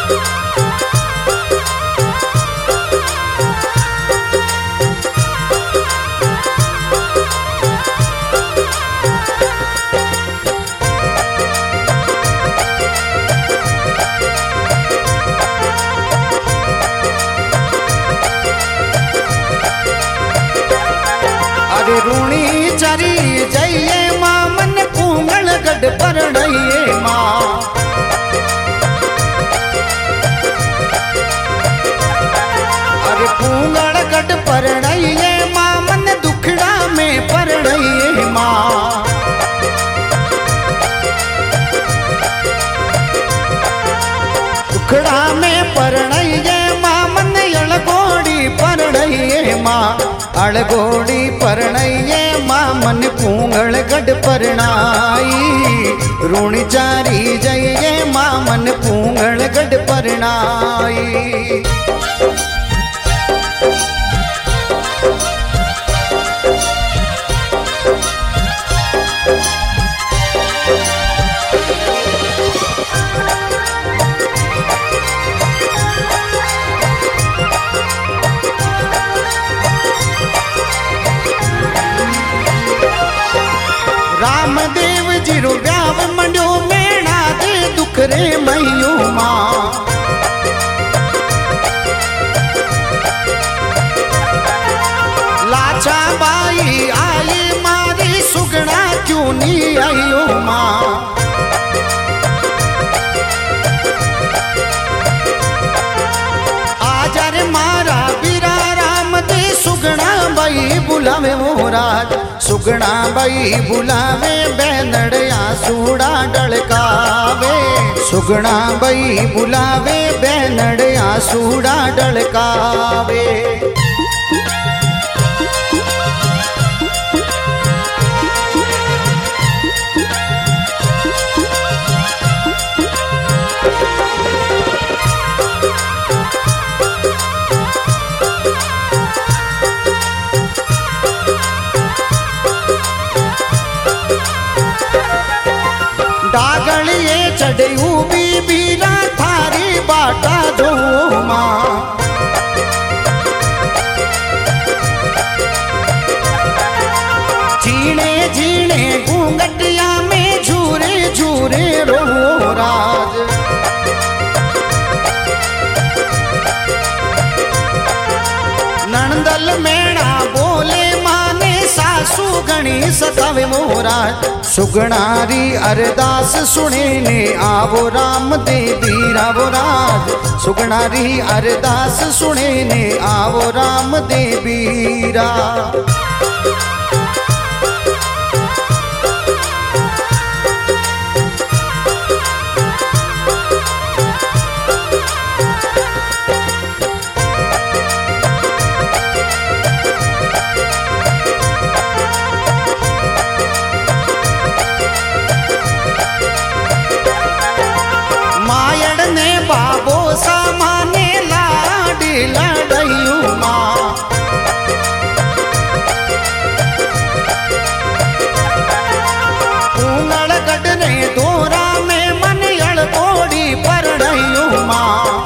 रूणी चरी जइए माँ मन पूंगल गढ़ परणइए माँ। अरे पूंगल गढ़ परणइए माँ मन दुखड़ा में परणइए माँ। दुखड़ा में परणइए माँ मन अड़गोड़ी परणइए माँ। अड़गोड़ी परणइए माँ मन पूंगल गढ़ परणाई। रूणी चारी जइए माँ मन पूंगल गढ़ परणाई। रामदेव जी रो व्याव मंडियो मेणा दे दुख रे मयो माँ। लाचा बाई आई मारी सुगना क्यों नी आयो माँ। आजा रे मारा बीरा राम दे सुगना बाई बुलावे मोराज। सुगना बाई बुलावे बैनड़िया सूड़ा डलकावे। सुगना बाई बुलावे बैनड़िया सूड़ा डलकावे। डागलिए चढ़ू बीरा थारी बाटा दो माँ। झीणे झीणे घूंघटिया में झूरे झूरे रो राज। नंदल मेणा बोले माने सासू घणी सतावे मोराज। सुगणारी अरदास सुने ने आवो राम दे बीरा वो राज। सुगणारी अरदास सुने ने आवो राम दे बीरा। मायड़ ने बाबो सामाने लाडी लड़ाइयो माँ। पूंगल गढ़ ने दोरा में मन अड़गोड़ी परणइयो माँ।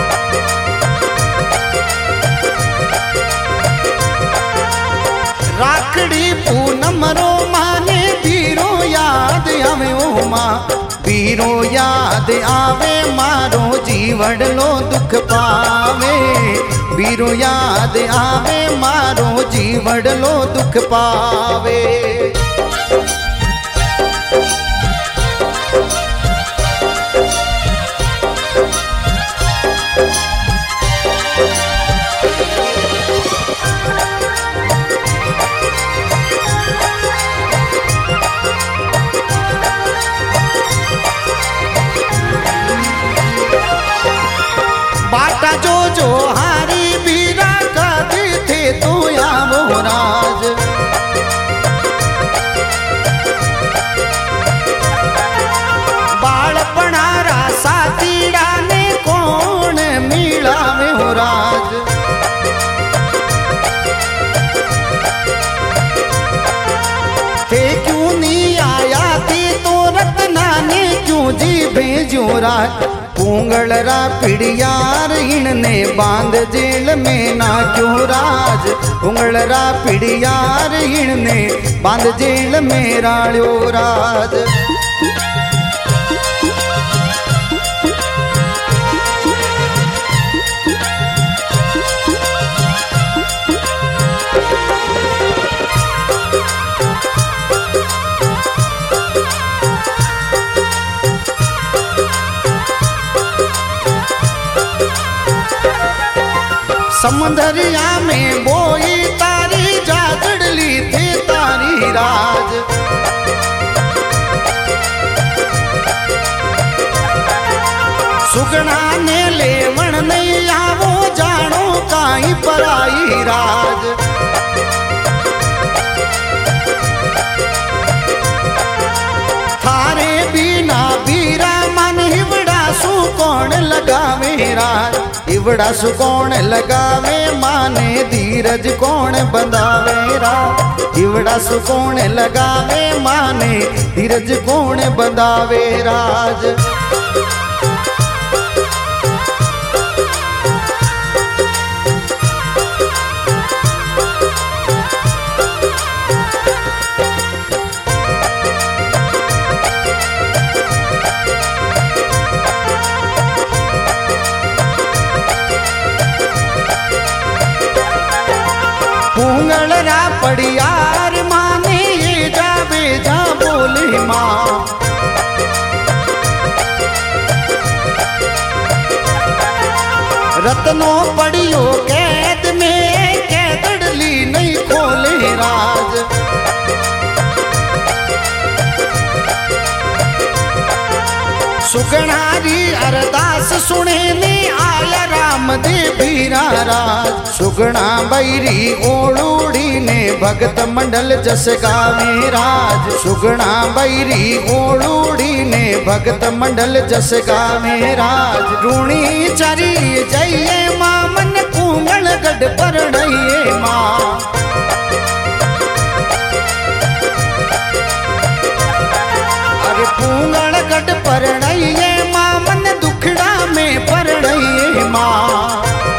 राखड़ी पूनम रो माने बीरो याद आवे ओ माँ। बीरो याद आवे मारो जीवड़लो दुख पावे। बीरो याद आवे मारो जीवड़लो दुख पावे। बाटा जो हारी बीरा का थे तो या मोराज। जी भेजो राज पूंगलरा पिड़ियार इनने बांध जेल में ना क्यों राज पूंगलरा पिड़ियार इनने बांध जेल में राळ्यो राज। समंदरिया में बोई तारी जाजड़ली थे तारी राज सुगना ने लेवण नहीं आवो जानो काई पराई राज। थारे बिना बीरा मन हिवड़ा सु कौन लगावे राज इवड़ा सु कौन लगावे माने धीरज कौन बंधावे राज इवड़ा सु कौन लगावे माने धीरज कौन बंधावे राज। पूंगलरा पड़ियार माने ये जावे जा बोले माँ रत्नों पड़ियो कैद में कैदड़ली नहीं खोले राज। सुगणारी अरदास सुने ने आया राम दे भीरा राज सुगणा बैरी ओड़ूड़ी ने भगत मंडल जस गावे राज सुगणा बैरी ओड़ूड़ी ने भगत मंडल जस गावे राज। रूणी चरी जइये माँ मन पूंगल गढ़ परणइये माँ अरे पूंगल गढ़ परणइये माँ मन दुखड़ा में परणइये माँ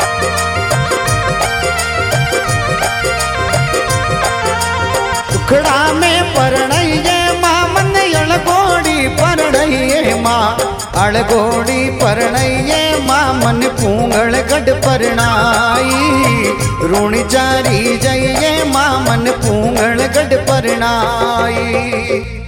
दुखड़ा में परणइये माँ मन अड़गोड़ी परणइये माँ अड़गोड़ी परणइये माँ मन पूंगल गढ़ परणाई रूणी चारी जइये माँ मन पूंगल गढ़ परणाई।